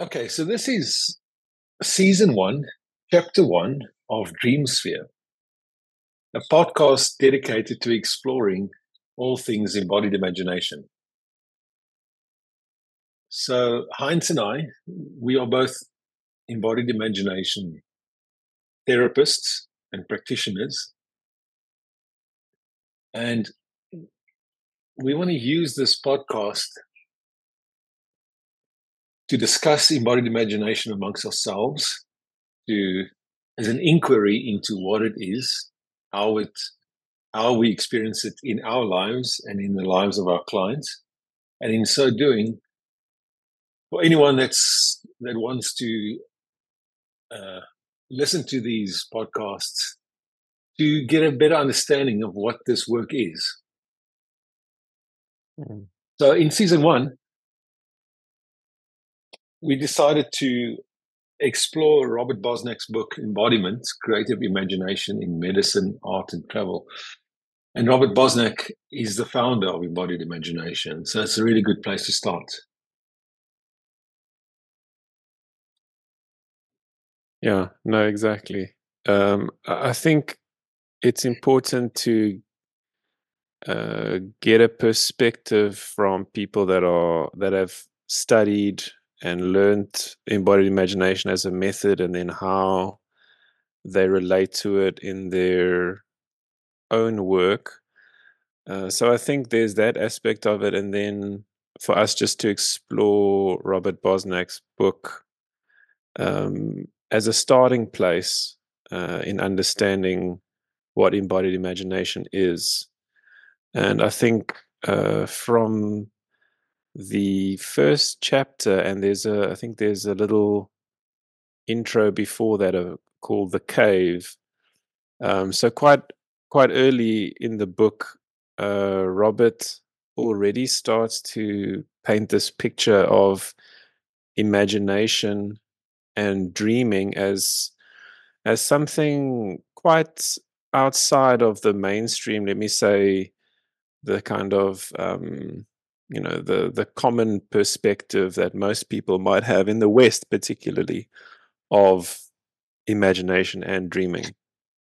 Okay, so this is season 1, chapter 1 of Dreamsphere, a podcast dedicated to exploring all things embodied imagination. So, Heinz and I, we are both embodied imagination therapists and practitioners. And we want to use this podcast to discuss embodied imagination amongst ourselves, as an inquiry into what it is, how we experience it in our lives and in the lives of our clients. And in so doing, for anyone that wants to listen to these podcasts, to get a better understanding of what this work is. Mm. So in season 1, we decided to explore Robert Bosnak's book, Embodiment, Creative Imagination in Medicine, Art, and Travel. And Robert Bosnak is the founder of Embodied Imagination. So it's a really good place to start. Yeah, no, exactly. I think it's important to get a perspective from people that have studied and learned embodied imagination as a method, and then how they relate to it in their own work. So I think there's that aspect of it, and then for us just to explore Robert Bosnak's book as a starting place in understanding what embodied imagination is. And I think from the first chapter, and I think there's a little intro before that called The Cave. So quite early in the book, Robert already starts to paint this picture of imagination and dreaming as something quite outside of the mainstream, let me say, the kind of the common perspective that most people might have in the West, particularly, of imagination and dreaming.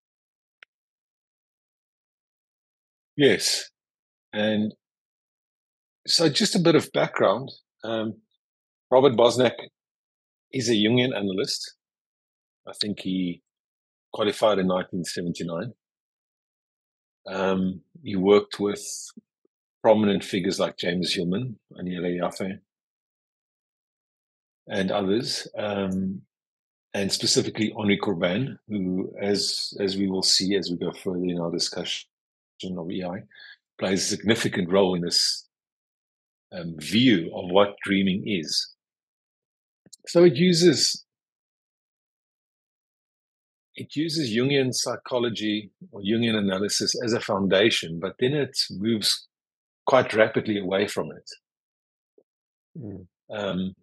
Yes. And so just a bit of background. Robert Bosnak is a Jungian analyst. I think he qualified in 1979. He worked with prominent figures like James Hillman, Aniela Jaffe, and others, and specifically Henri Corbin, who, as we will see as we go further in our discussion of EI, plays a significant role in this view of what dreaming is. So it uses Jungian psychology or Jungian analysis as a foundation, but then it moves quite rapidly away from it. Mm.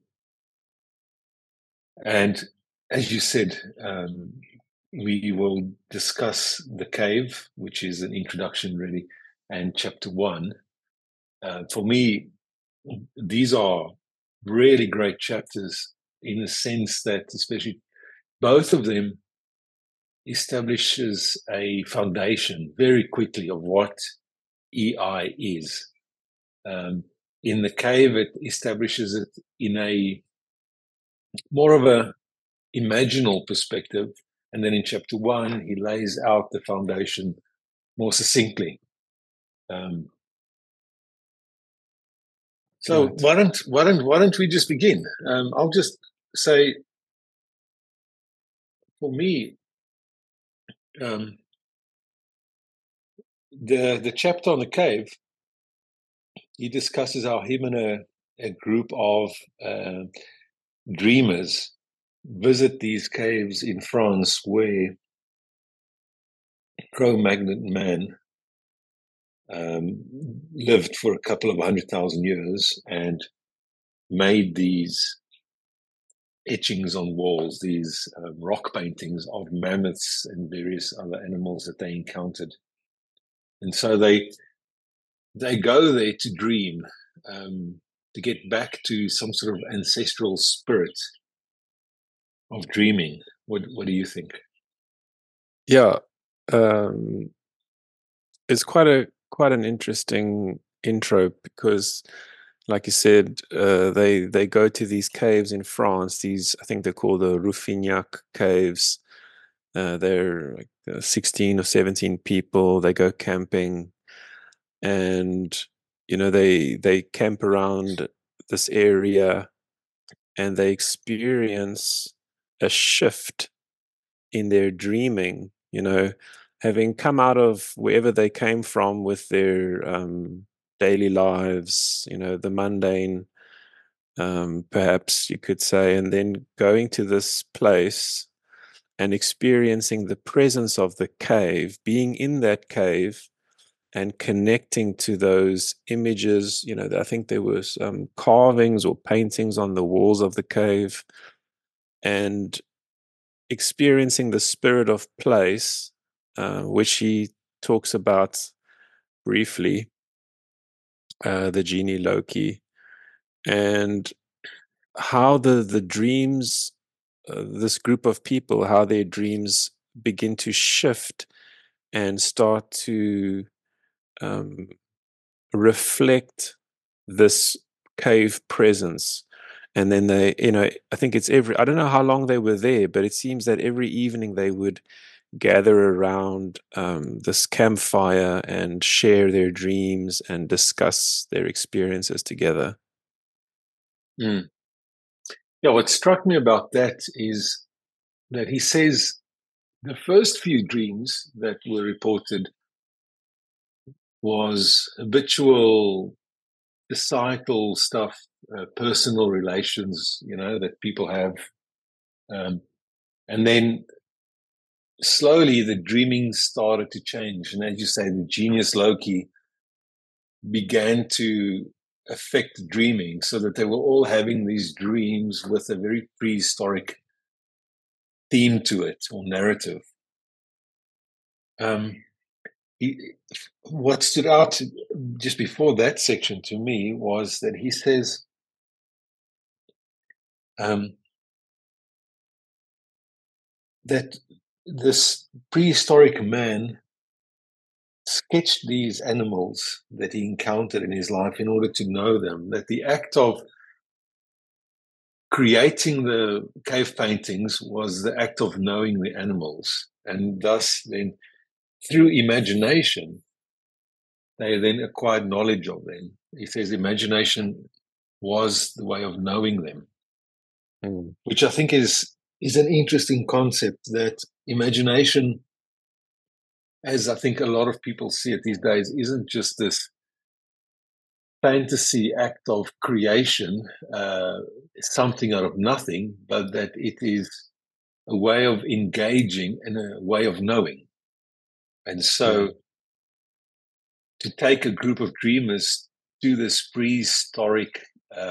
And as you said, we will discuss The Cave, which is an introduction really, and chapter 1. For me, these are really great chapters in the sense that, especially both of them, establishes a foundation very quickly of what EI is. In The Cave, it establishes it in a more of a imaginal perspective, and then in chapter 1, he lays out the foundation more succinctly. So right. why don't we just begin? I'll just say, for me, the chapter on The Cave, he discusses how him and a group of dreamers visit these caves in France where Cro-Magnon man lived for a couple of 100,000 years and made these etchings on walls, these rock paintings of mammoths and various other animals that they encountered. And so they go there to dream, to get back to some sort of ancestral spirit of dreaming. What do you think? Yeah, um, it's quite an interesting intro because, like you said, they go to these caves in France. These, I think they're called the Rouffignac caves. They're like 16 or 17 people. They go camping, and they camp around this area, and they experience a shift in their dreaming, having come out of wherever they came from with their daily lives, the mundane, perhaps you could say, and then going to this place and experiencing the presence of the cave, being in that cave and connecting to those images. I think there was carvings or paintings on the walls of the cave, and experiencing the spirit of place, which he talks about briefly, the genie Loki, and how the dreams, this group of people, how their dreams begin to shift and start to um, reflect this cave presence. And then I think it's I don't know how long they were there, but it seems that every evening they would gather around this campfire and share their dreams and discuss their experiences together. Mm. Yeah, what struck me about that is that he says the first few dreams that were reported was habitual societal stuff, personal relations, that people have. And then slowly the dreaming started to change. And as you say, the genius Loki began to affect dreaming so that they were all having these dreams with a very prehistoric theme to it or narrative. He, what stood out just before that section to me was that he says that this prehistoric man sketched these animals that he encountered in his life in order to know them, that the act of creating the cave paintings was the act of knowing the animals. And thus, then, through imagination, they then acquired knowledge of them. He says imagination was the way of knowing them, which I think is an interesting concept, that imagination, as I think a lot of people see it these days, isn't just this fantasy act of creation, something out of nothing, but that it is a way of engaging and a way of knowing. And so to take a group of dreamers to this prehistoric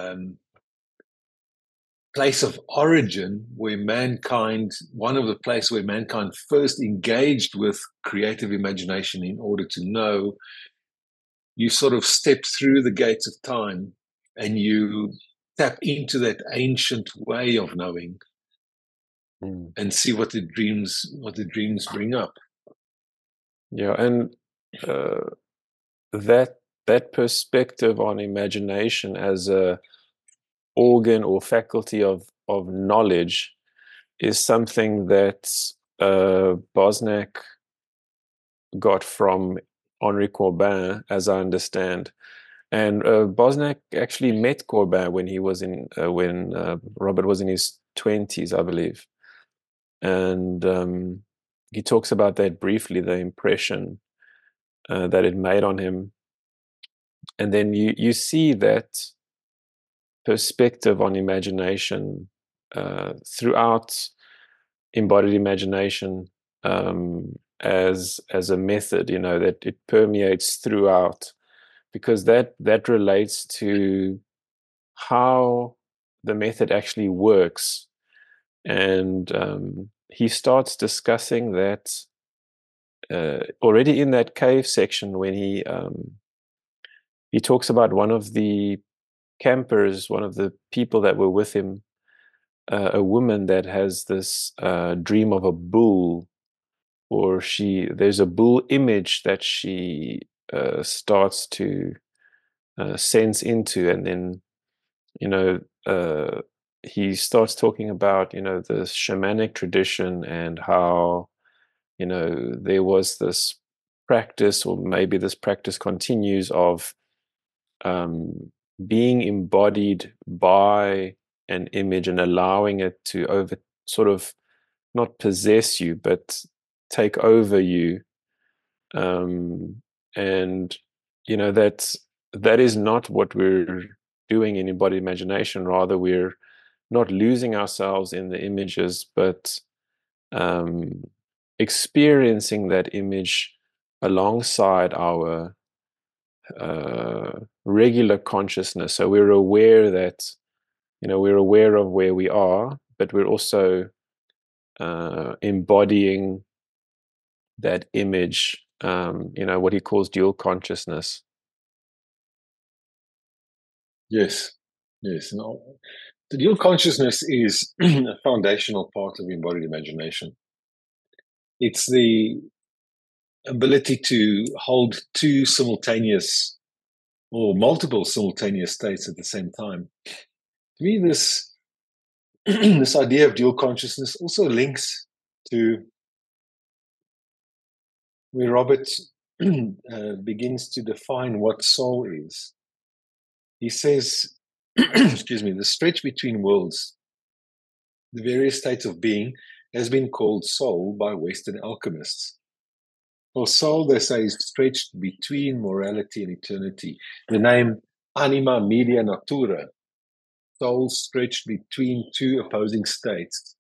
place of origin where mankind, one of the places where mankind first engaged with creative imagination in order to know, you sort of step through the gates of time and you tap into that ancient way of knowing and see what the dreams bring up. Yeah, and that perspective on imagination as a organ or faculty of knowledge is something that Bosnak got from Henri Corbin, as I understand. And Bosnak actually met Corbin when he was when Robert was in his 20s, I believe. And he talks about that briefly, the impression that it made on him. And then you see that perspective on imagination throughout embodied imagination, as a method, that it permeates throughout, because that relates to how the method actually works. And he starts discussing that already in that cave section when he talks about one of the campers, one of the people that were with him, a woman that has this dream of a bull, or there's a bull image that she starts to sense into, and then he starts talking about the shamanic tradition and how there was this practice, or maybe this practice continues, of being embodied by an image and allowing it to sort of not possess you, but take over you. And that is not what we're doing in embodied imagination. Rather, we're not losing ourselves in the images, but experiencing that image alongside our regular consciousness. So we're aware that we're aware of where we are, but we're also embodying that image. What he calls dual consciousness. Yes, yes. No, the dual consciousness is a foundational part of embodied imagination. It's the ability to hold two simultaneous or multiple simultaneous states at the same time. To me, this this idea of dual consciousness also links to where Robert begins to define what soul is. He says, excuse me, the stretch between worlds, the various states of being, has been called soul by Western alchemists. For soul, they say, is stretched between morality and eternity. The name anima media natura, soul stretched between two opposing states.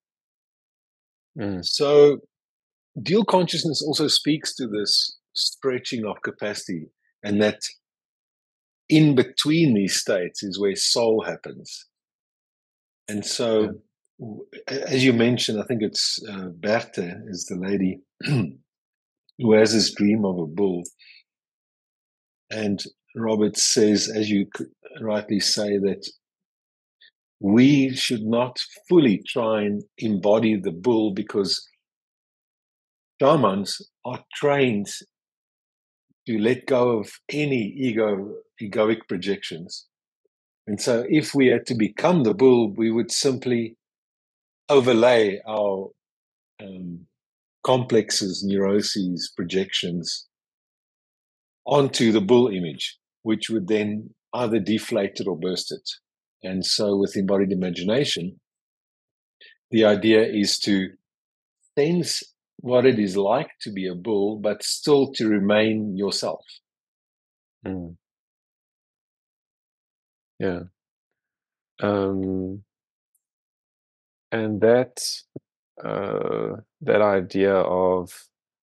So dual consciousness also speaks to this stretching of capacity, and that in between these states is where soul happens. And so, as you mentioned, I think it's Bertha is the lady who has this dream of a bull. And Robert says, as you rightly say, that we should not fully try and embody the bull, because shamans are trained to let go of any egoic projections. And so if we had to become the bull, we would simply overlay our complexes, neuroses, projections onto the bull image, which would then either deflate it or burst it. And so with embodied imagination, the idea is to sense what it is like to be a bull, but still to remain yourself. Yeah. And that idea of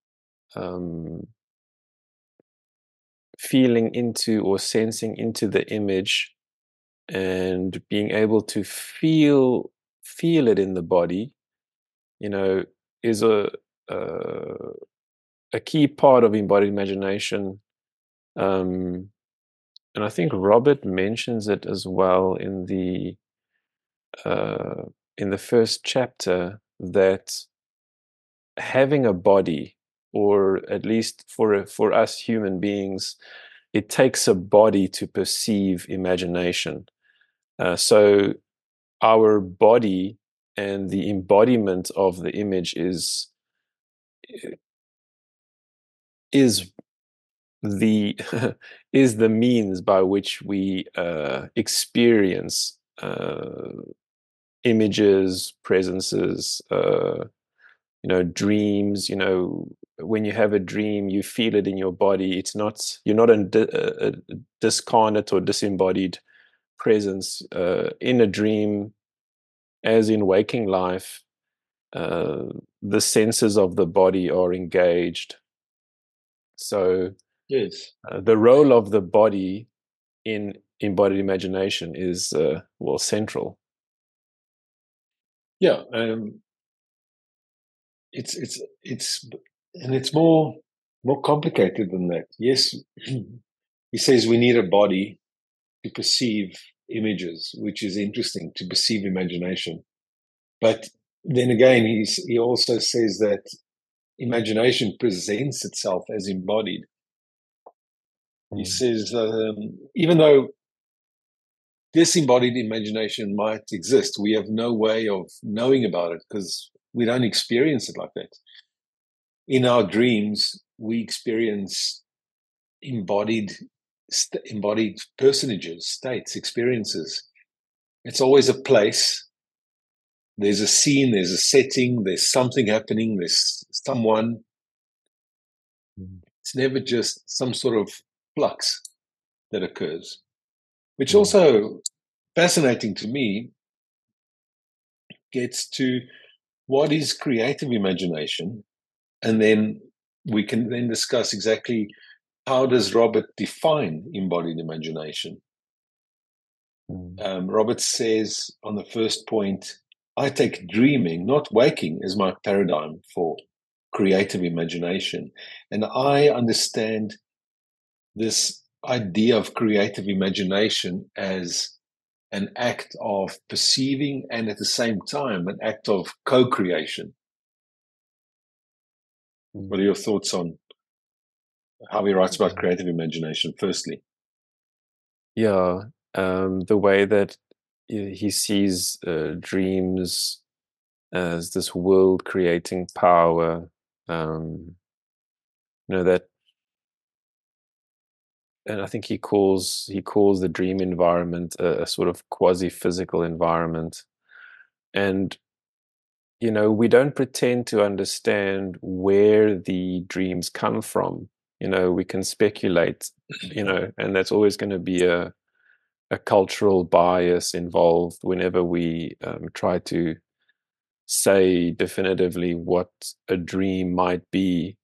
feeling into or sensing into the image and being able to feel it in the body, is a key part of embodied imagination. And I think Robert mentions it as well in the first chapter, that having a body, or at least for us human beings, it takes a body to perceive imagination. So our body and the embodiment of the image is the is the means by which we experience images, presences, dreams. When you have a dream, you feel it in your body. You're not a discarnate or disembodied presence. In a dream, as in waking life, the senses of the body are engaged. So yes, the role of the body in embodied imagination is central. Yeah, it's more complicated than that. Yes, he says we need a body to perceive images, which is interesting, to perceive imagination. But then again, he also says that imagination presents itself as embodied. He says, even though disembodied imagination might exist, we have no way of knowing about it because we don't experience it like that. In our dreams, we experience embodied personages, states, experiences. It's always a place. There's a scene, there's a setting, there's something happening, there's someone. It's never just some sort of flux that occurs, which also fascinating to me gets to what is creative imagination, and then we can then discuss exactly how does Robert define embodied imagination. Robert says on the first point, I take dreaming, not waking, as my paradigm for creative imagination. And I understand this idea of creative imagination as an act of perceiving and at the same time an act of co-creation. What are your thoughts on how he writes about creative imagination, firstly? Yeah, the way that he sees dreams as this world creating power, that, and I think he calls the dream environment a sort of quasi-physical environment. And we don't pretend to understand where the dreams come from. We can speculate, and that's always going to be a cultural bias involved whenever we try to say definitively what a dream might be.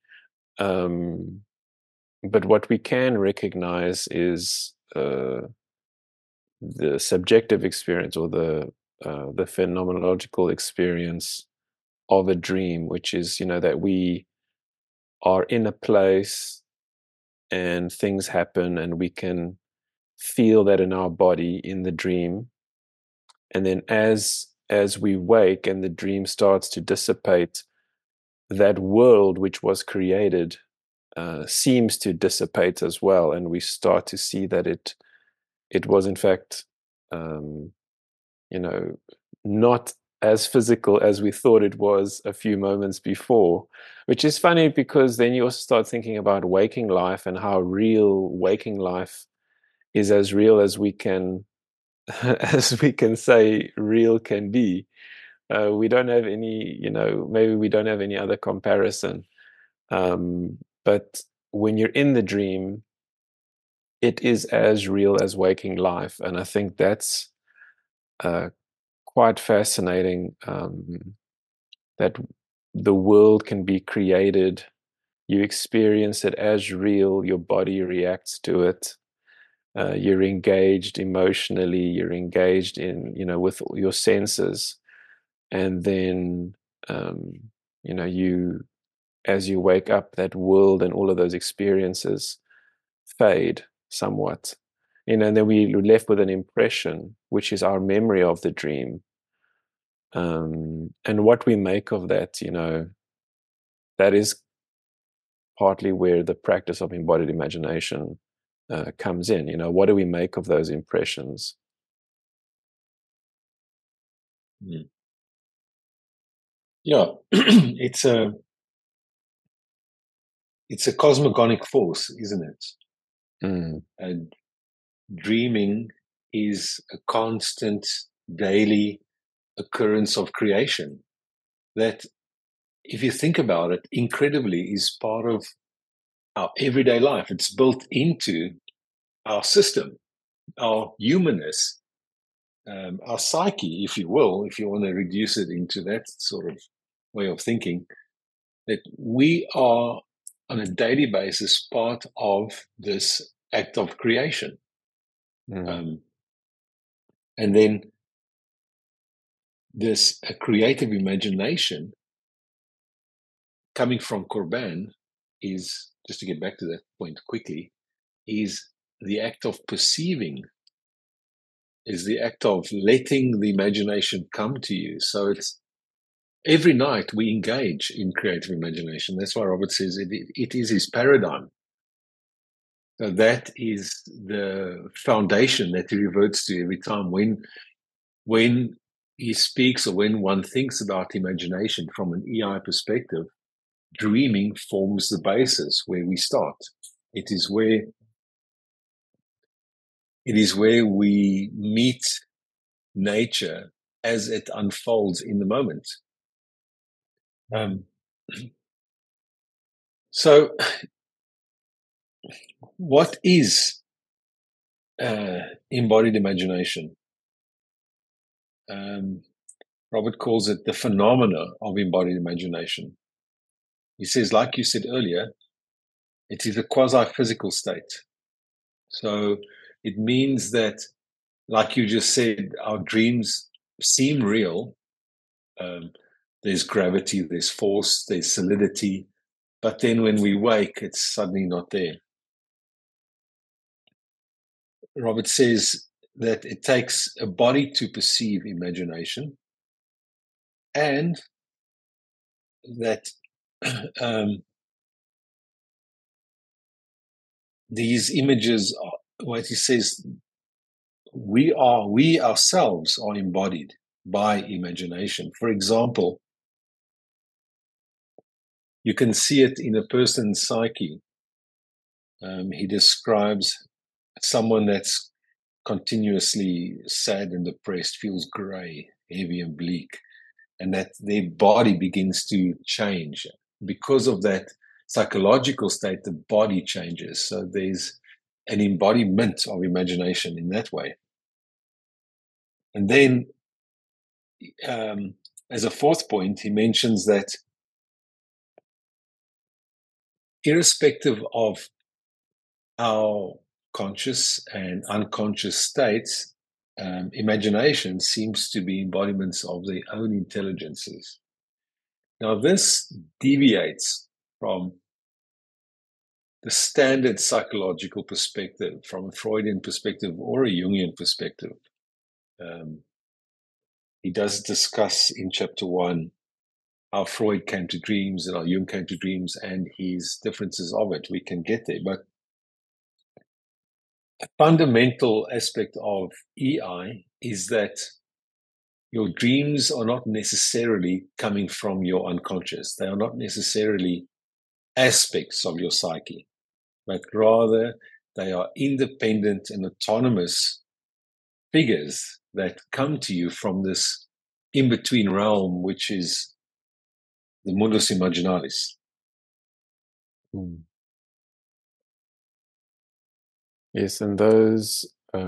But what we can recognize is the subjective experience, or the phenomenological experience of a dream, which is that we are in a place and things happen and we can feel that in our body in the dream, and then as we wake and the dream starts to dissipate, that world which was created seems to dissipate as well, and we start to see that it was in fact not as physical as we thought it was a few moments before, which is funny because then you also start thinking about waking life and how real waking life is, as real as we can as we can say real can be. We don't have any, maybe we don't have any other comparison. But when you're in the dream, it is as real as waking life. And I think that's quite fascinating, that the world can be created. You experience it as real, your body reacts to it. You're engaged emotionally, you're engaged in, with your senses. And then, you, as you wake up, that world and all of those experiences fade somewhat. And then we're left with an impression, which is our memory of the dream. And what we make of that, that is partly where the practice of embodied imagination comes in. What do we make of those impressions? Yeah, it's a cosmogonic force, isn't it? And dreaming is a constant daily occurrence of creation that, if you think about it, incredibly is part of our everyday life. It's built into our system, our humanness, our psyche, if you will, if you want to reduce it into that sort of way of thinking, that we are on a daily basis part of this act of creation. And then this creative imagination coming from Corban is, just to get back to that point quickly, is the act of perceiving, is the act of letting the imagination come to you. So it's every night we engage in creative imagination. That's why Robert says it is his paradigm. So that is the foundation that he reverts to every time when he speaks, or when one thinks about imagination from an EI perspective. Dreaming forms the basis where we start. It is where we meet nature as it unfolds in the moment. So, what is embodied imagination? Robert calls it the phenomena of embodied imagination. He says, like you said earlier, it is a quasi-physical state. So it means that, like you just said, our dreams seem real. There's gravity, there's force, there's solidity, but then when we wake, it's suddenly not there. Robert says that it takes a body to perceive imagination, and that these images are, what he says, we ourselves are embodied by imagination. For example, you can see it in a person's psyche. He describes someone that's continuously sad and depressed, feels grey, heavy and bleak, and that their body begins to change. Because of that psychological state, the body changes. So there's an embodiment of imagination in that way. And then, as a fourth point, he mentions that irrespective of our conscious and unconscious states, imagination seems to be embodiments of their own intelligences. Now, this deviates from the standard psychological perspective, from a Freudian perspective or a Jungian perspective. He does discuss in chapter 1 how Freud came to dreams and how Jung came to dreams and his differences of it. We can get there, but a fundamental aspect of EI is that your dreams are not necessarily coming from your unconscious. They are not necessarily aspects of your psyche, but rather they are independent and autonomous figures that come to you from this in-between realm, which is the mundus imaginalis. Yes, and those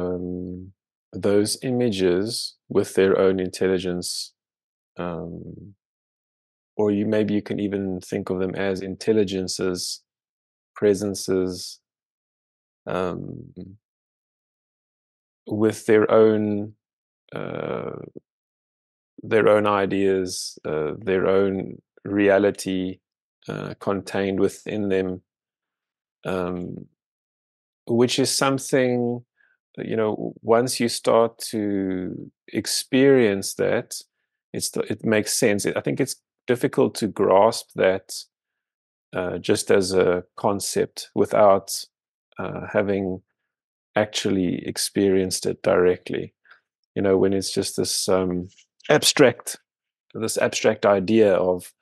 images with their own intelligence, or maybe you can even think of them as intelligences, presences, with their own ideas, their own reality contained within them, which is something, once you start to experience that, it makes sense. I think it's difficult to grasp that just as a concept without having actually experienced it directly. When it's just this abstract idea of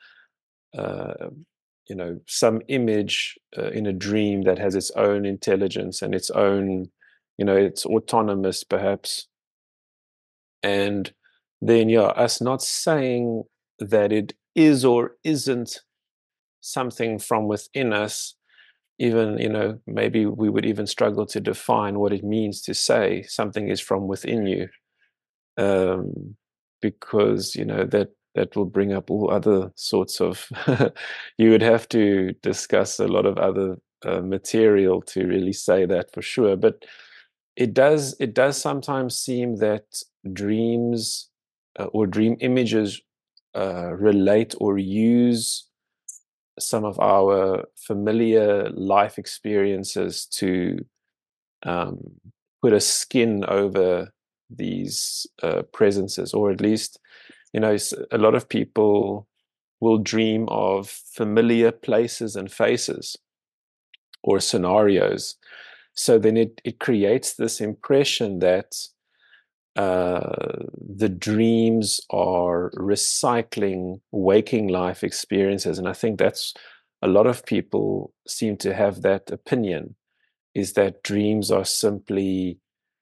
some image in a dream that has its own intelligence and its own, it's autonomous perhaps. And then, us not saying that it is or isn't something from within us, even, maybe we would even struggle to define what it means to say something is from within you, because, that will bring up all other sorts of you would have to discuss a lot of other material to really say that for sure. But it does sometimes seem that dreams or dream images relate or use some of our familiar life experiences to put a skin over these presences, or at least a lot of people will dream of familiar places and faces or scenarios. So then it creates this impression that the dreams are recycling waking life experiences. And I think that's a lot of people seem to have that opinion, is that dreams are simply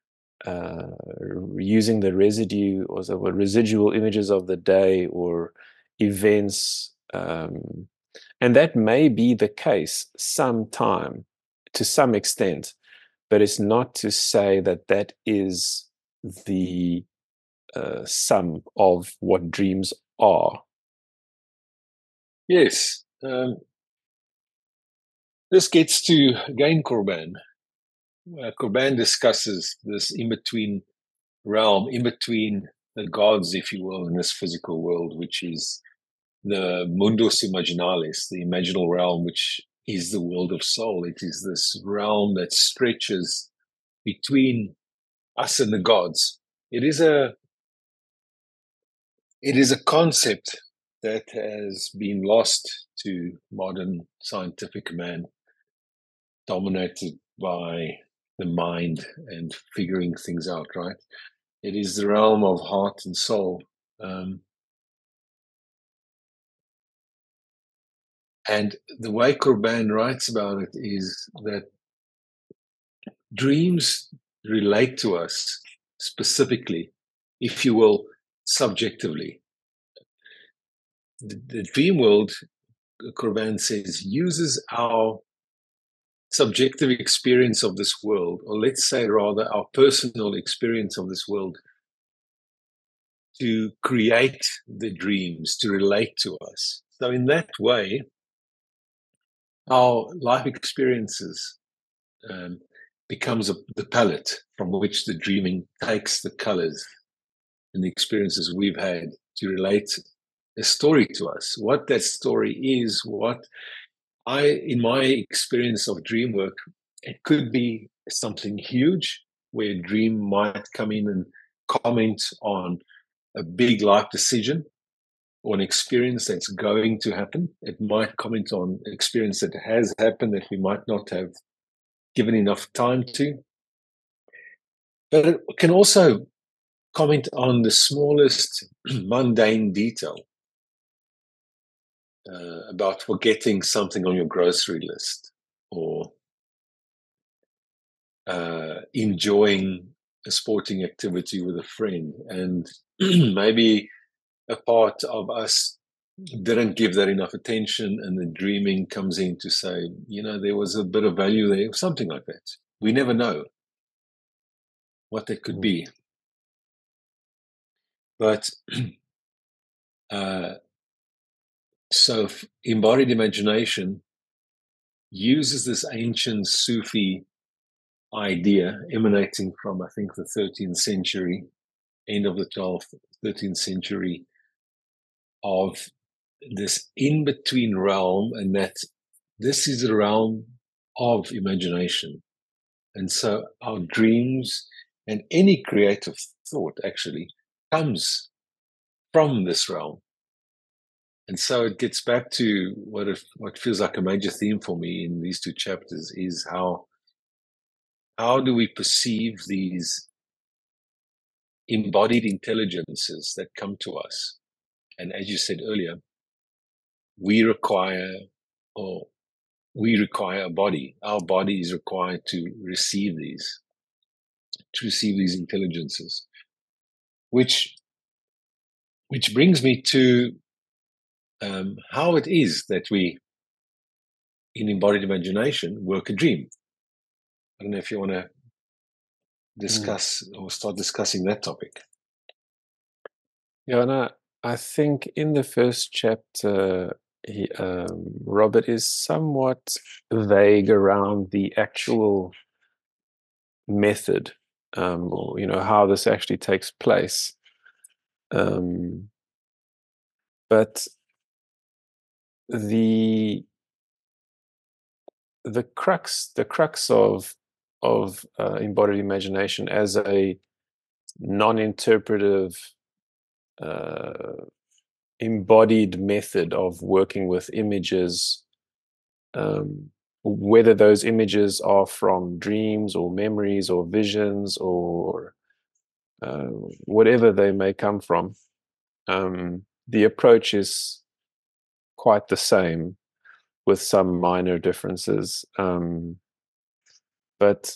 using the residue or the residual images of the day or events. And that may be the case sometime to some extent, but it's not to say that that is the sum of what dreams are. Yes. This gets to, again, Corban. Corban discusses this in-between realm, in between the gods, if you will, in this physical world, which is the mundus imaginalis, the imaginal realm, which is the world of soul. It is this realm that stretches between us and the gods. It is a concept that has been lost to modern scientific man, dominated by the mind and figuring things out, right? It is the realm of heart and soul. And the way Corban writes about it is that dreams relate to us specifically, if you will, subjectively. The dream world, Corban says, uses our subjective experience of this world, or let's say rather our personal experience of this world, to create the dreams, to relate to us. So in that way, our life experiences becomes the palette from which the dreaming takes the colors and the experiences we've had to relate a story to us. What that story is, in my experience of dream work, it could be something huge where a dream might come in and comment on a big life decision or an experience that's going to happen. It might comment on an experience that has happened that we might not have given enough time to. But it can also comment on the smallest mundane detail about forgetting something on your grocery list, or enjoying a sporting activity with a friend. And maybe a part of us didn't give that enough attention, and the dreaming comes in to say, there was a bit of value there, something like that. We never know what that could be. But so embodied imagination uses this ancient Sufi idea emanating from, I think, the 13th century, end of the 12th, 13th century, of this in-between realm, and that this is a realm of imagination. And so our dreams and any creative thought actually comes from this realm. And so it gets back to what feels like a major theme for me in these two chapters, is how do we perceive these embodied intelligences that come to us. And as you said earlier, we require a body. Our body is required to receive these intelligences, which brings me to how it is that we, in embodied imagination, work a dream. I don't know if you want to discuss or start discussing that topic. Yeah, and I think in the first chapter, Robert is somewhat vague around the actual method, or how this actually takes place. But the crux of embodied imagination as a non-interpretive embodied method of working with images, whether those images are from dreams or memories or visions or whatever they may come from. The approach is quite the same with some minor differences. But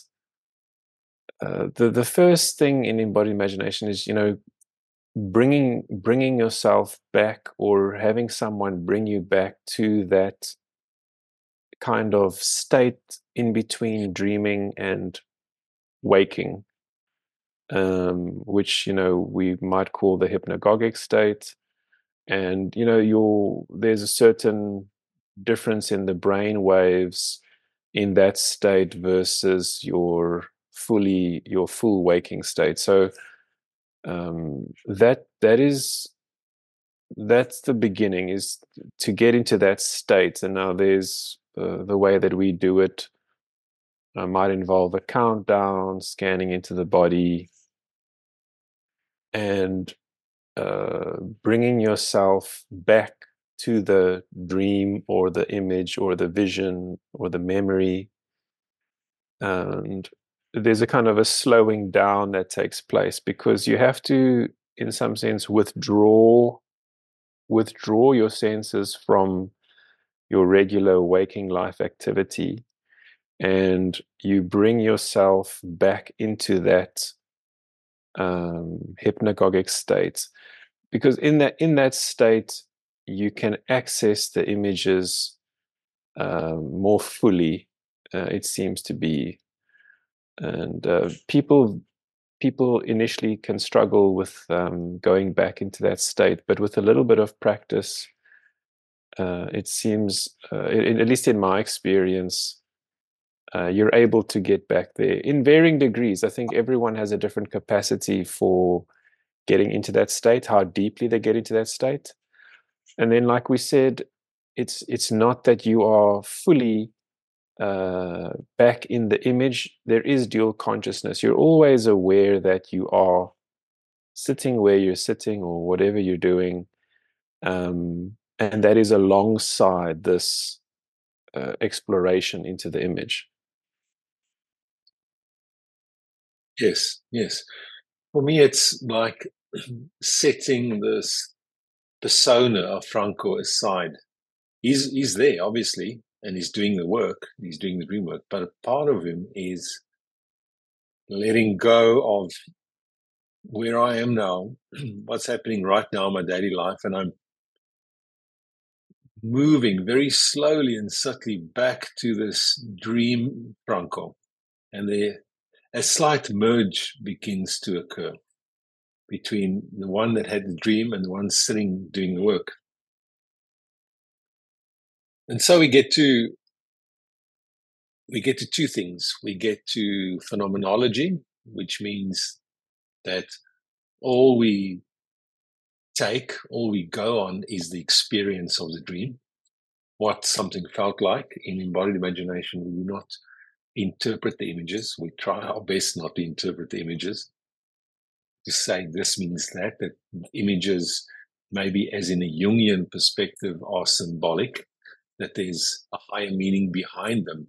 the first thing in embodied imagination is, bringing yourself back, or having someone bring you back to that kind of state in between dreaming and waking, which we might call the hypnagogic state. And there's a certain difference in the brain waves in that state versus your full waking state. So that's the beginning, is to get into that state. And now there's the way that we do it might involve a countdown, scanning into the body, and bringing yourself back to the dream or the image or the vision or the memory. And there's a kind of a slowing down that takes place, because you have to, in some sense, withdraw your senses from your regular waking life activity, and you bring yourself back into that hypnagogic state, because in that state you can access the images more fully, it seems to be. And people initially can struggle with going back into that state, but with a little bit of practice, it seems, at least in my experience, you're able to get back there in varying degrees. I think everyone has a different capacity for getting into that state, how deeply they get into that state. And then, like we said, it's not that you are fully back in the image. There is dual consciousness. You're always aware that you are sitting where you're sitting or whatever you're doing, and that is alongside this exploration into the image. Yes, yes. For me, it's like setting this persona of Franco aside. He's there, obviously, and he's doing the work. He's doing the dream work. But a part of him is letting go of where I am now, what's happening right now in my daily life, and I'm moving very slowly and subtly back to this dream Franco. And there, a slight merge begins to occur between the one that had the dream and the one sitting doing the work. And so we get to two things. We get to phenomenology, which means that all we go on is the experience of the dream, what something felt like. In embodied imagination, we do not interpret the images. We try our best not to interpret the images, to say this means that images, maybe as in a Jungian perspective, are symbolic, that there's a higher meaning behind them.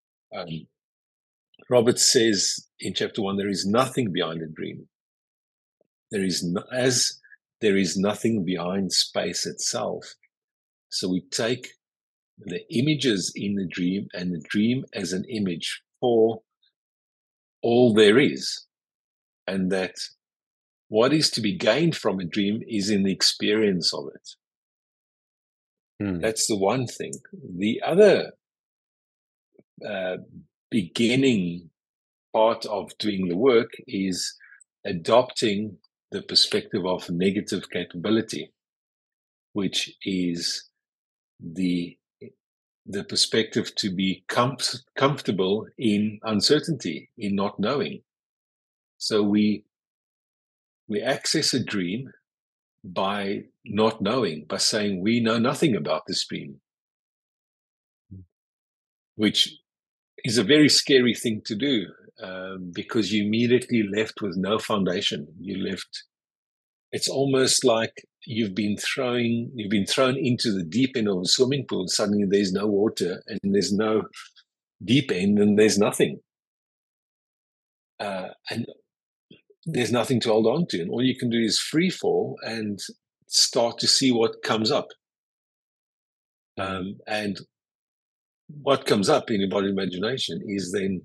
Roberts says in chapter 1, there is nothing behind a dream. There is nothing behind space itself. So we take the images in the dream and the dream as an image for all there is. And that what is to be gained from a dream is in the experience of it. That's the one thing. The other beginning part of doing the work is adopting the perspective of negative capability, which is the perspective to be comfortable in uncertainty, in not knowing. So we access a dream by not knowing, by saying we know nothing about this dream, which is a very scary thing to do, because you immediately left with no foundation. You left it's almost like you've been thrown into the deep end of a swimming pool. Suddenly there's no water and there's no deep end and there's nothing. And there's nothing to hold on to. And all you can do is free fall and start to see what comes up. And what comes up in embodied imagination is then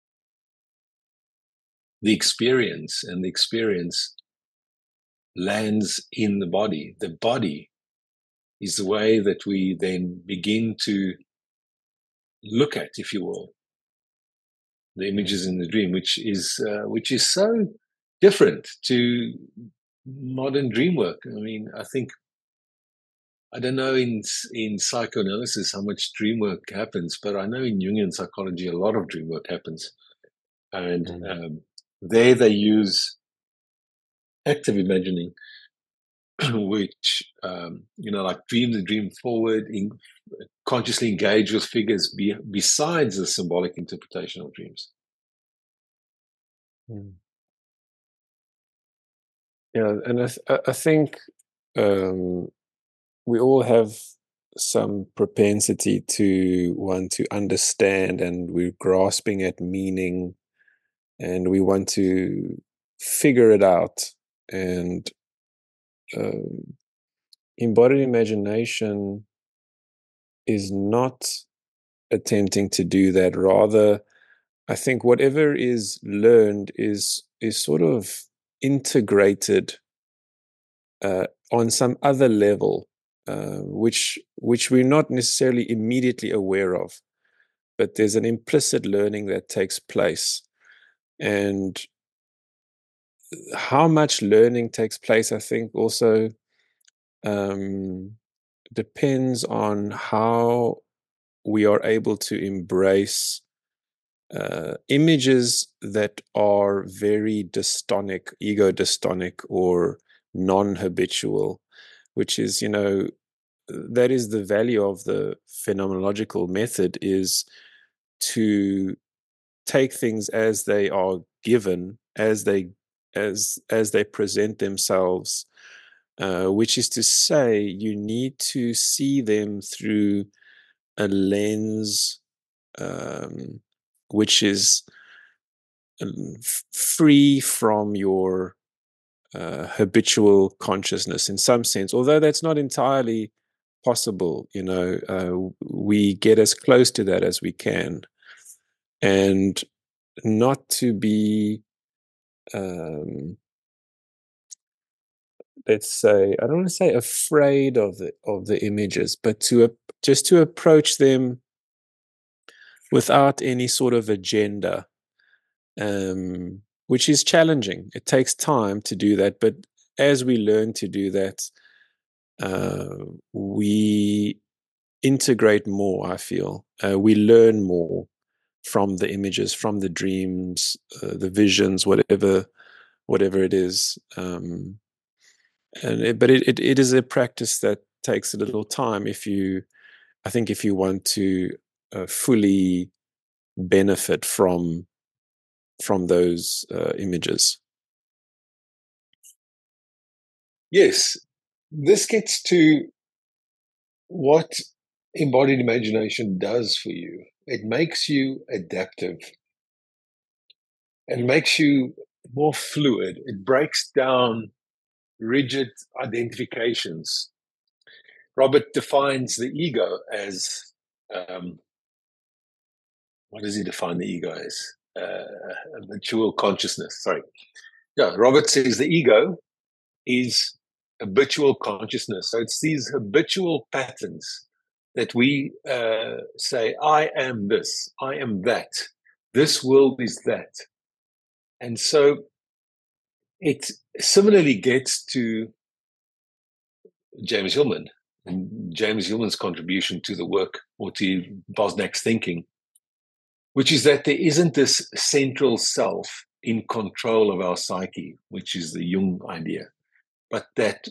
the experience, and the experience lands in the body. The body is the way that we then begin to look at, if you will, the images in the dream, which is so different to modern dream work. I mean, I don't know in psychoanalysis how much dream work happens, but I know in Jungian psychology a lot of dream work happens, and there they use active imagining, which like dream the dream forward, consciously engage with figures besides the symbolic interpretation of dreams. Yeah, and I think we all have some propensity to want to understand, and we're grasping at meaning, and we want to figure it out. And embodied imagination is not attempting to do that. Rather, I think whatever is learned is sort of integrated on some other level, which we're not necessarily immediately aware of, but there's an implicit learning that takes place. And how much learning takes place, I think, also depends on how we are able to embrace images that are very dystonic, ego dystonic, or non-habitual, which is, that is the value of the phenomenological method, is to take things as they are given, as they present themselves, which is to say, you need to see them through a lens which is free from your habitual consciousness in some sense, although that's not entirely possible. We get as close to that as we can, and not to be let's say, I don't want to say afraid of the images, but just to approach them without any sort of agenda, which is challenging. It takes time to do that, but as we learn to do that, we integrate more, I feel. We learn more from the images, from the dreams, the visions, whatever it is. But it is a practice that takes a little time if you want to fully benefit from those images. Yes, this gets to what embodied imagination does for you. It makes you adaptive. It makes you more fluid. It breaks down rigid identifications. Robert defines the ego as, what does he define the ego as? Habitual consciousness. Sorry. Yeah, Robert says the ego is habitual consciousness. So it's these habitual patterns that we say, I am this, I am that, this world is that. And so it similarly gets to James Hillman and James Hillman's contribution to the work, or to Bosniak's thinking, which is that there isn't this central self in control of our psyche, which is the Jung idea, but that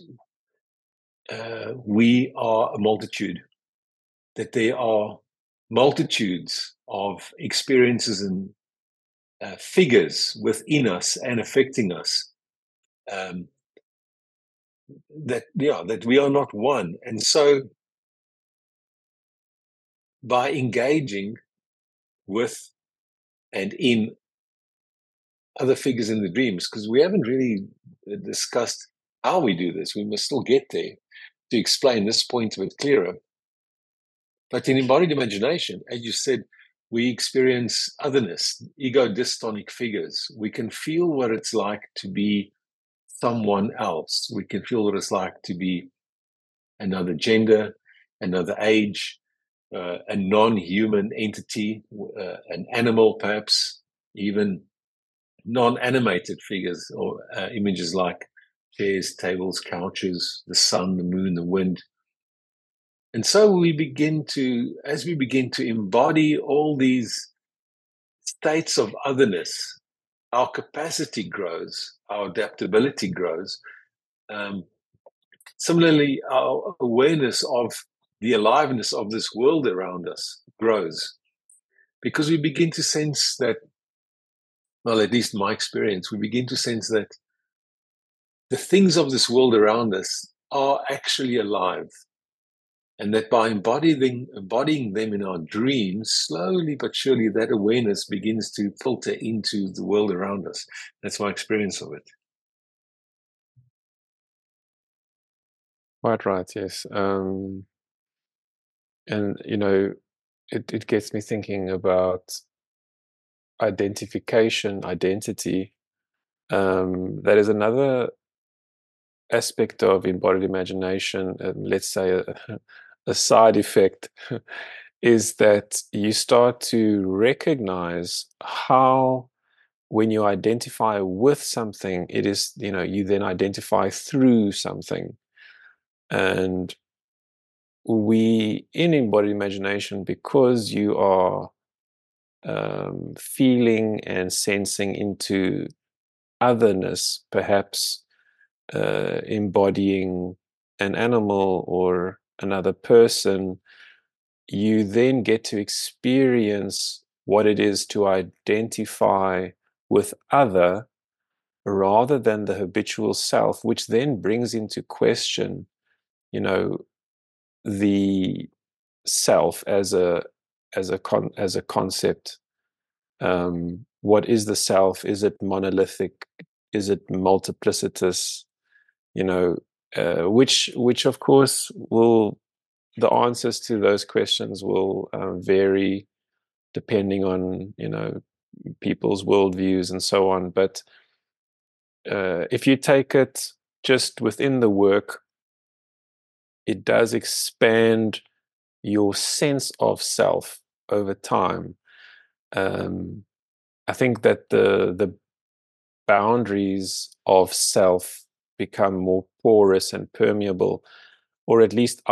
we are a multitude, that there are multitudes of experiences and figures within us and affecting us. that we are not one. And so by engaging with and in other figures in the dreams, because we haven't really discussed how we do this. We must still get there to explain this point a bit clearer. But in embodied imagination, as you said, we experience otherness, ego-dystonic figures. We can feel what it's like to be someone else. We can feel what it's like to be another gender, another age, a non-human entity, an animal perhaps, even non-animated figures or images like chairs, tables, couches, the sun, the moon, the wind. And so as we begin to embody all these states of otherness, our capacity grows, our adaptability grows. Similarly, our awareness of the aliveness of this world around us grows because we begin to sense that, well, at least in my experience, we begin to sense that the things of this world around us are actually alive. And that by embodying them in our dreams, slowly but surely that awareness begins to filter into the world around us. That's my experience of it. Quite right, yes. And, it gets me thinking about identity. That is another aspect of embodied imagination, and let's say a side effect is that you start to recognize how when you identify with something, it is, you then identify through something. And we, in embodied imagination, because you are feeling and sensing into otherness, perhaps embodying an animal or another person, you then get to experience what it is to identify with other rather than the habitual self, which then brings into question, the self as a concept. What is the self? Is it monolithic? Is it multiplicitous? Which of course the answers to those questions will vary depending on people's worldviews and so on. But if you take it just within the work, it does expand your sense of self over time. I think that the boundaries of self become more porous and permeable, or at least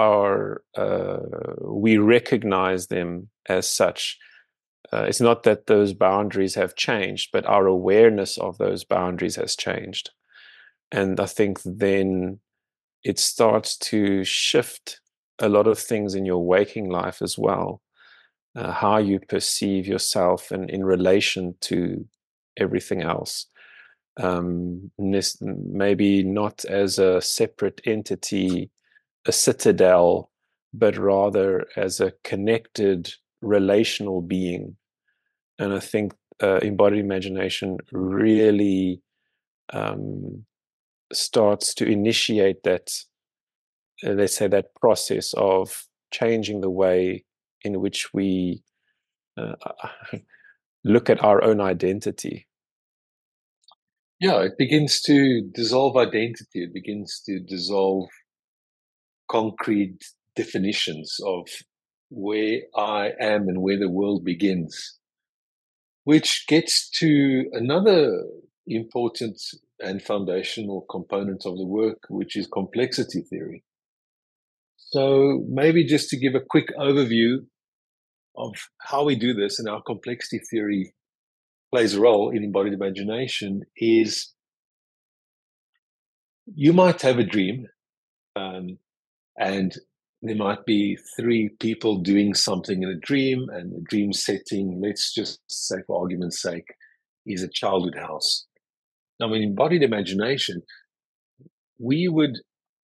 we recognize them as such. It's not that those boundaries have changed, but our awareness of those boundaries has changed. And I think then it starts to shift a lot of things in your waking life as well, how you perceive yourself and in relation to everything else. Maybe not as a separate entity, a citadel, but rather as a connected relational being. And I think embodied imagination really starts to initiate that, let's say, that process of changing the way in which we look at our own identity. Yeah, it begins to dissolve identity. It begins to dissolve concrete definitions of where I am and where the world begins, which gets to another important and foundational component of the work, which is complexity theory. So maybe just to give a quick overview of how we do this and how complexity theory plays a role in embodied imagination is you might have a dream, and there might be three people doing something in a dream, and the dream setting, let's just say for argument's sake, is a childhood house. Now, in embodied imagination, we would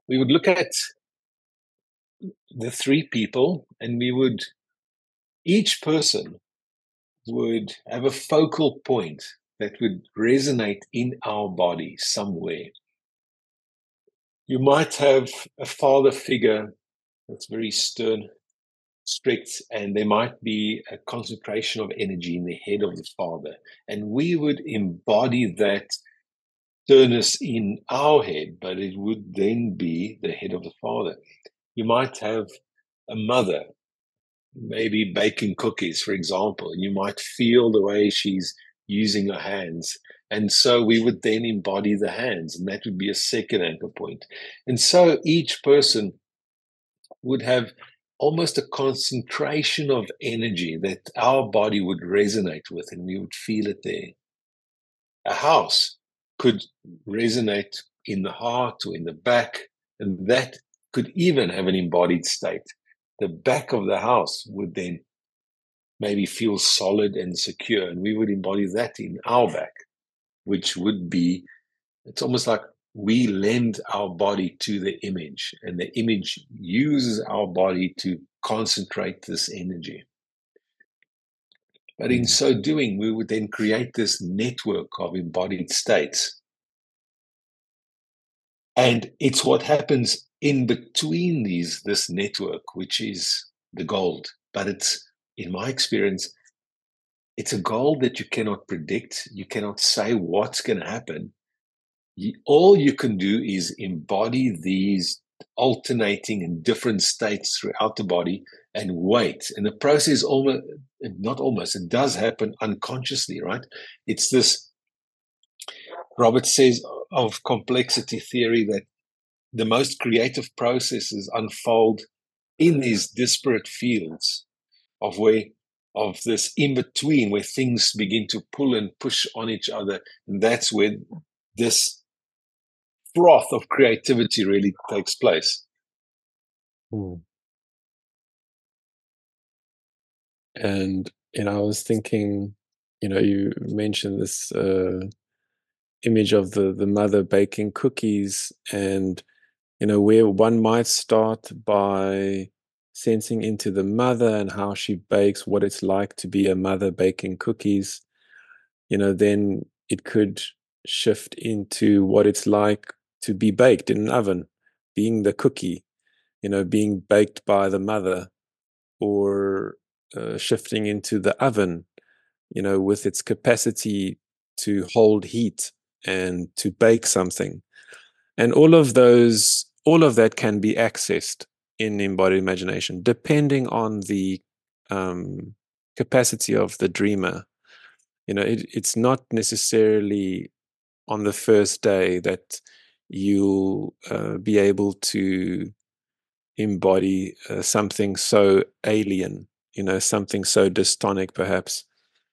we would look at the three people, and each person would have a focal point that would resonate in our body somewhere. You might have a father figure that's very stern, strict, and there might be a concentration of energy in the head of the father. And we would embody that sternness in our head, but it would then be the head of the father. You might have a mother, maybe baking cookies, for example, and you might feel the way she's using her hands. And so we would then embody the hands, and that would be a second anchor point. And so each person would have almost a concentration of energy that our body would resonate with, and we would feel it there. A house could resonate in the heart or in the back, and that could even have an embodied state. The back of the house would then maybe feel solid and secure, and we would embody that in our back, which would be, it's almost like we lend our body to the image, and the image uses our body to concentrate this energy. But in so doing, we would then create this network of embodied states. And it's what happens in between this network, which is the gold. But it's, in my experience, it's a gold that you cannot predict. You cannot say what's going to happen. All you can do is embody these alternating in different states throughout the body and wait. And the process it does happen unconsciously, right? It's this, Robert says of complexity theory, that the most creative processes unfold in these disparate fields of this in between, where things begin to pull and push on each other. And that's where this froth of creativity really takes place. And I was thinking, you mentioned this image of the mother baking cookies, and where one might start by sensing into the mother and how she bakes, what it's like to be a mother baking cookies. Then it could shift into what it's like to be baked in an oven, being the cookie, being baked by the mother, or shifting into the oven, with its capacity to hold heat and to bake something. And all of that can be accessed in embodied imagination, depending on the capacity of the dreamer. It's not necessarily on the first day that you'll be able to embody something so alien, something so dystonic, perhaps,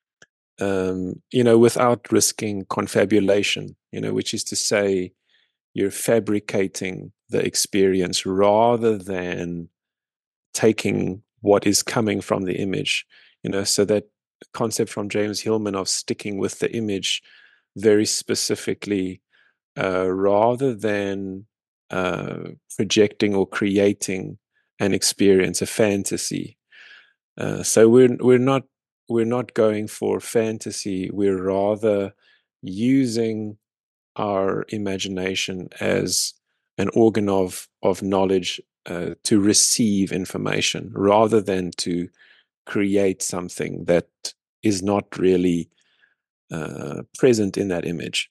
without risking confabulation, which is to say, you're fabricating the experience rather than taking what is coming from the image, so that concept from James Hillman of sticking with the image very specifically, rather than projecting or creating an experience, a fantasy. So we're not going for fantasy. We're rather using our imagination as an organ of knowledge to receive information, rather than to create something that is not really present in that image.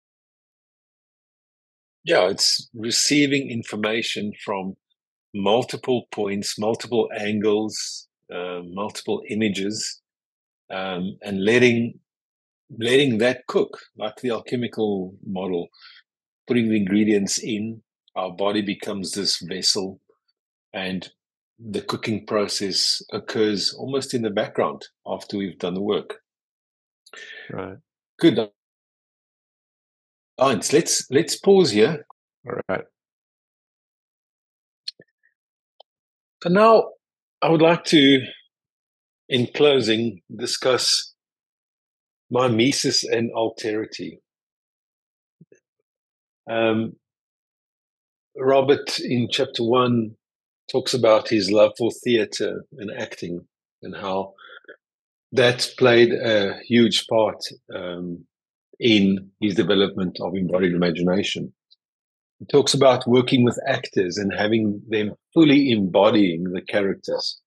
Yeah, it's receiving information from multiple points, multiple angles, multiple images, and letting that cook, like the alchemical model, putting the ingredients in. Our body becomes this vessel, and the cooking process occurs almost in the background after we've done the work. Right. Good. Let's pause here. All right. So now I would like to, in closing, discuss mimesis and alterity. Robert in chapter 1 talks about his love for theatre and acting and how that played a huge part in his development of embodied imagination. He talks about working with actors and having them fully embodying the characters.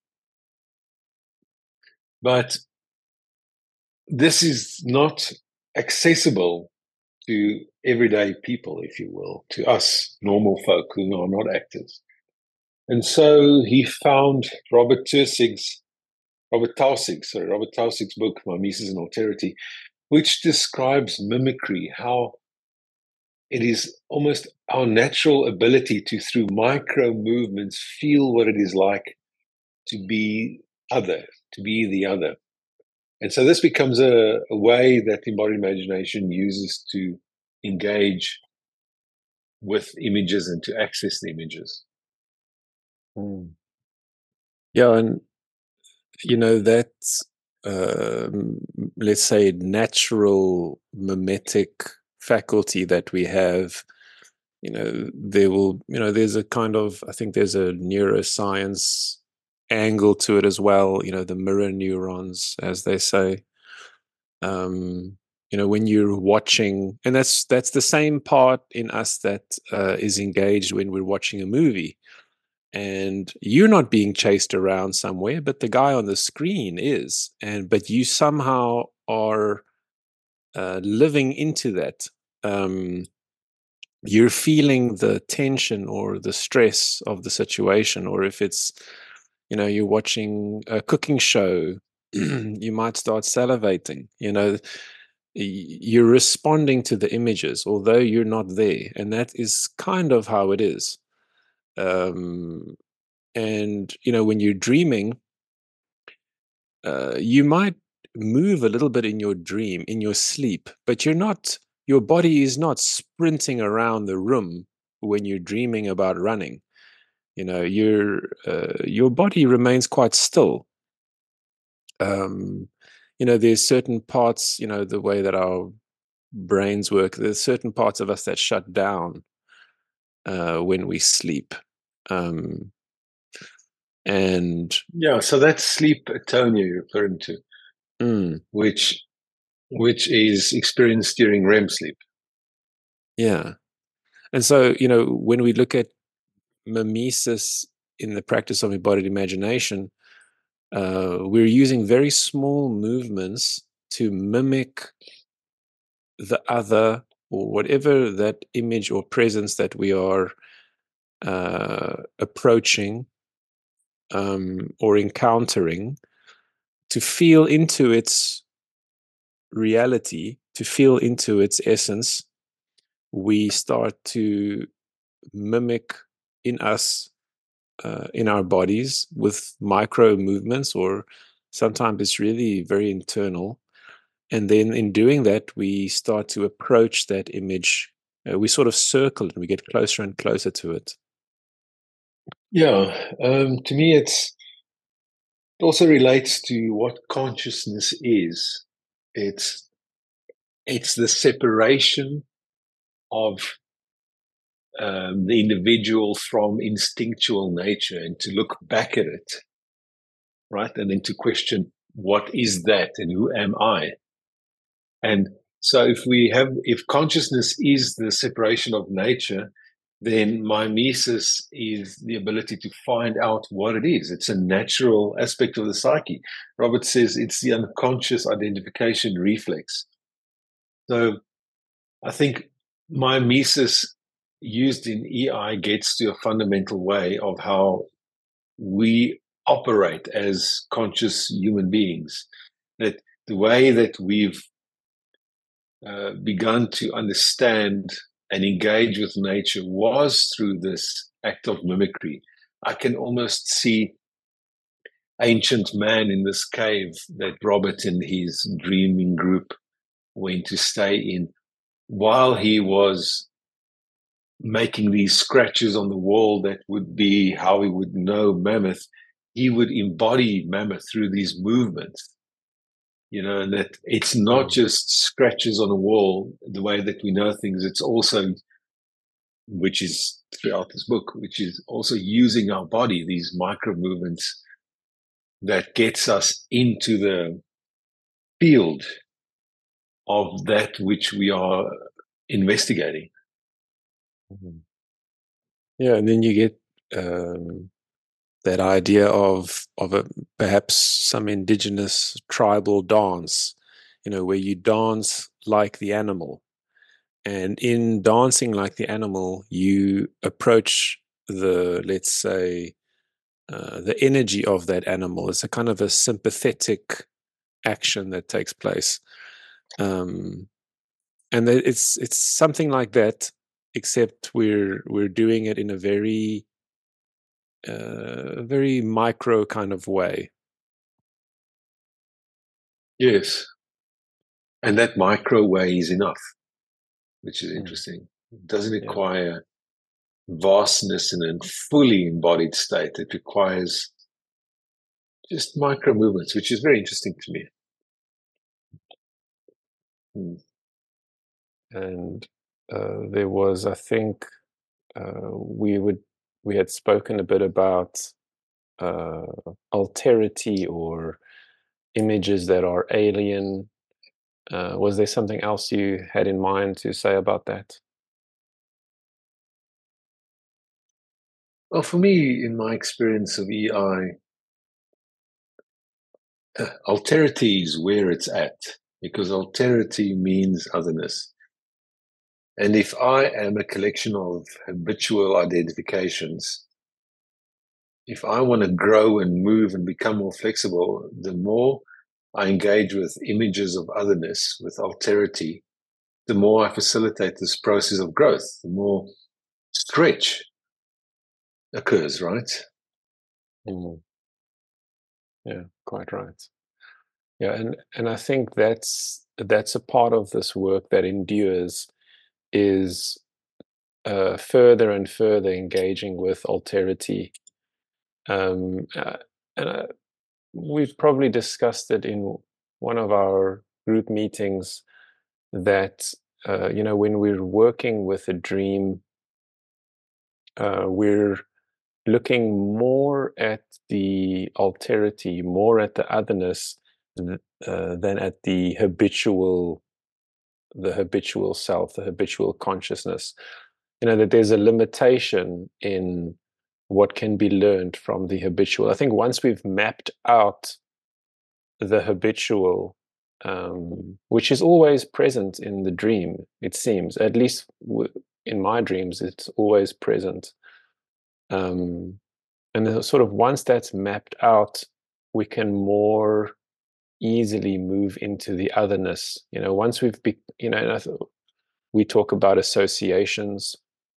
But this is not accessible to everyday people, if you will, to us normal folk who are not actors. And so he found Robert Tausig's book, Mimesis and Alterity, which describes mimicry, how it is almost our natural ability to, through micro movements, feel what it is like to be the other. And so this becomes a way that embodied imagination uses to engage with images and to access the images. Yeah, and that let's say natural mimetic faculty that we have, there's a kind of, I think there's a neuroscience angle to it as well, the mirror neurons, as they say. When you're watching, and that's the same part in us that is engaged when we're watching a movie, and you're not being chased around somewhere, but the guy on the screen is, but you somehow are living into that. You're feeling the tension or the stress of the situation, or if it's, you're watching a cooking show, you might start salivating. You're responding to the images, although you're not there, and that is kind of how it is. And when you're dreaming, you might move a little bit in your dream, in your sleep, but your body is not sprinting around the room when you're dreaming about running. Your body remains quite still. There's certain parts, the way that our brains work, there's certain parts of us that shut down when we sleep. And yeah, so that's sleep atonia you're referring to, which is experienced during REM sleep. Yeah. And so, when we look at mimesis in the practice of embodied imagination, we're using very small movements to mimic the other, or whatever that image or presence that we are approaching or encountering, to feel into its reality, to feel into its essence. We start to mimic in us, in our bodies, with micro movements, or sometimes it's really very internal. And then in doing that, we start to approach that image. We sort of circle it, and we get closer and closer to it. Yeah, to me, it also relates to what consciousness is. It's the separation of the individual from instinctual nature, and to look back at it, right, and then to question, what is that, and who am I? And so, if consciousness is the separation of nature, then mimesis is the ability to find out what it is. It's a natural aspect of the psyche. Robert says it's the unconscious identification reflex. So I think mimesis used in EI gets to a fundamental way of how we operate as conscious human beings. That the way that we've begun to understand and engage with nature was through this act of mimicry. I can almost see ancient man in this cave that Robert and his dreaming group went to stay in, while he was making these scratches on the wall that would be how he would know Mammoth. He would embody Mammoth through these movements. And that it's not just scratches on a wall, the way that we know things, it's also, which is throughout this book, which is also using our body, these micro movements that gets us into the field of that which we are investigating. Mhm. Yeah, and then you get that idea of a perhaps some indigenous tribal dance, where you dance like the animal, and in dancing like the animal, you approach let's say, the energy of that animal. It's a kind of a sympathetic action that takes place, and it's something like that, except we're doing it in a very micro kind of way. Yes. And that micro way is enough, which is Mm. interesting. It doesn't Yeah. require vastness in a fully embodied state. It requires just micro movements, which is very interesting to me. And there was, I think, we had spoken a bit about alterity or images that are alien. Was there something else you had in mind to say about that? Well, for me, in my experience of EI, alterity is where it's at, because alterity means otherness. And if I am a collection of habitual identifications, if I want to grow and move and become more flexible, the more I engage with images of otherness, with alterity, the more I facilitate this process of growth, the more stretch occurs, right? Mm. Yeah, quite right. Yeah, and I think that's a part of this work that endures, is further and further engaging with alterity. Um, uh, and we've probably discussed it in one of our group meetings that, when we're working with a dream, we're looking more at the alterity, more at the otherness, than at the habitual self, the habitual consciousness. That there's a limitation in what can be learned from the habitual. I think once we've mapped out the habitual, which is always present in the dream, it seems, at least in my dreams, it's always present. And then sort of once that's mapped out, we can more easily move into the otherness. Once we've, and we talk about associations,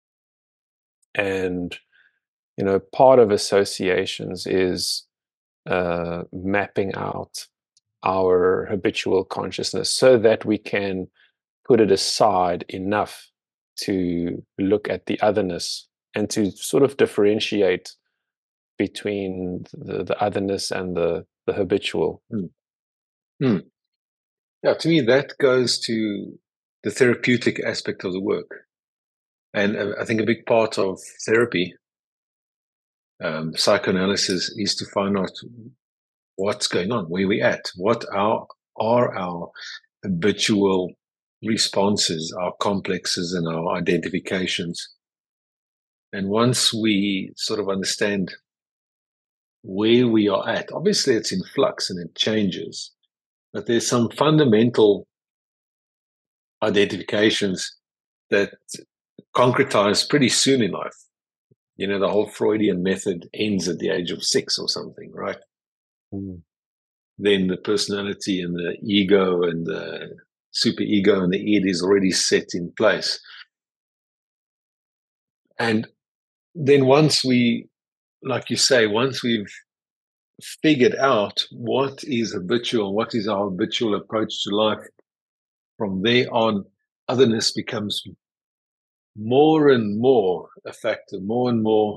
and part of associations is mapping out our habitual consciousness so that we can put it aside enough to look at the otherness and to sort of differentiate between the otherness and the habitual. Yeah, to me, that goes to the therapeutic aspect of the work. And I think a big part of therapy, psychoanalysis, is to find out what's going on, where we at, what are our habitual responses, our complexes, and our identifications. And once we sort of understand where we are at, obviously it's in flux and it changes, but there's some fundamental identifications that concretize pretty soon in life. The whole Freudian method ends at the age of 6 or something, right? Mm. Then the personality and the ego and the superego and the id is already set in place. And then once we, like you say, once we've figured out what is habitual, what is our habitual approach to life, from there on, otherness becomes more and more a factor, more and more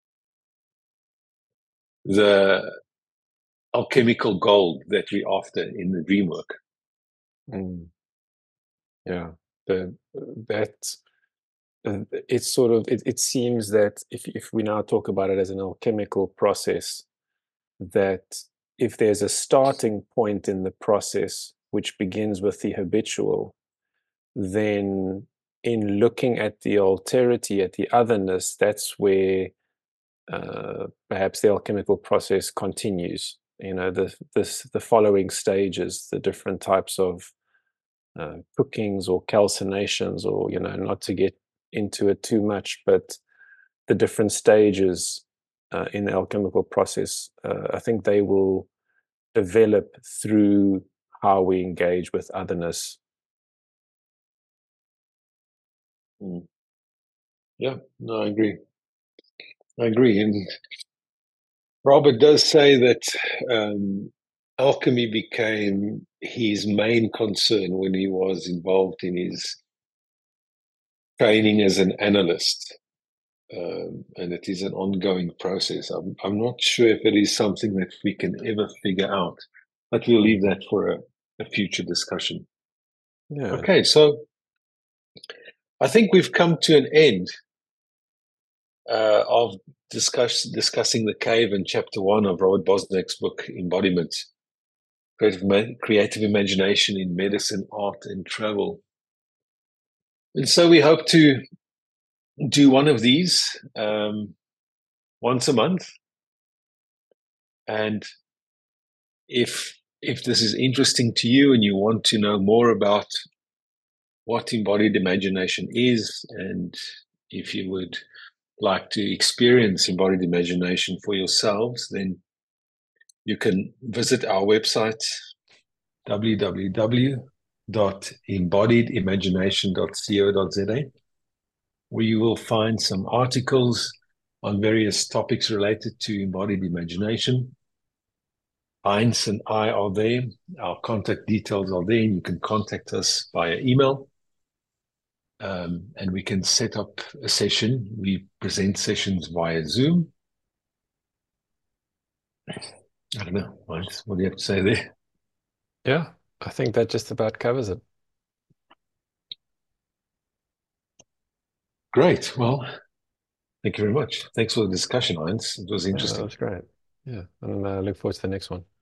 the alchemical gold that we're after in the dream work. Mm. Yeah, that it's sort of it seems that if we now talk about it as an alchemical process, that if there's a starting point in the process which begins with the habitual, then in looking at the alterity, at the otherness, that's where perhaps the alchemical process continues. You know, the following stages, the different types of cookings or calcinations, or, you know, not to get into it too much, but the different stages in the alchemical process, I think they will develop through how we engage with otherness. Yeah, no, I agree. I agree. And Robert does say that alchemy became his main concern when he was involved in his training as an analyst. And it is an ongoing process. I'm not sure if it is something that we can ever figure out, but we'll leave that for a future discussion. Yeah. Okay, so I think we've come to an end of discussing the cave in chapter 1 of Robert Bosniak's book, Embodiment, Creative Imagination in Medicine, Art, and Travel. And so we hope to do one of these once a month. And if this is interesting to you and you want to know more about what embodied imagination is, and if you would like to experience embodied imagination for yourselves, then you can visit our website, www.embodiedimagination.co.za, where you will find some articles on various topics related to embodied imagination. Heinz and I are there. Our contact details are there, and you can contact us via email. And we can set up a session. We present sessions via Zoom. I don't know, Heinz, what do you have to say there? Yeah, I think that just about covers it. Great. Well, thank you very much. Thanks for the discussion, Heinz. It was Yeah, that interesting. was great. Yeah, and I look forward to the next one.